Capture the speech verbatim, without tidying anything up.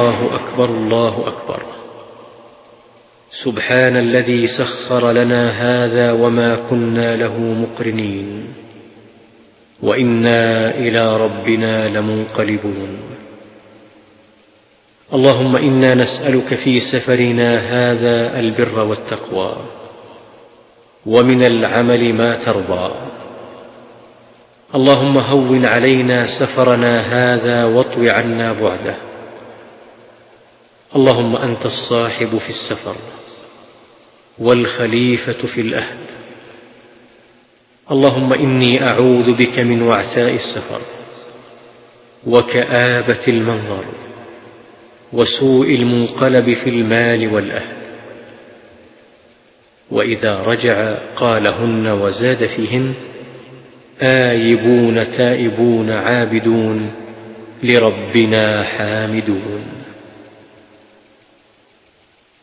الله أكبر الله أكبر. سبحان الذي سخر لنا هذا وما كنا له مقرنين وإنا إلى ربنا لمنقلبون. اللهم إنا نسألك في سفرنا هذا البر والتقوى، ومن العمل ما ترضى. اللهم هون علينا سفرنا هذا واطو عنا بعده. اللهم أنت الصاحب في السفر والخليفة في الأهل. اللهم إني أعوذ بك من وعثاء السفر وكآبة المنظر وسوء المنقلب في المال والأهل. وإذا رجع قالهن وزاد فيهن: آيبون تائبون عابدون لربنا حامدون.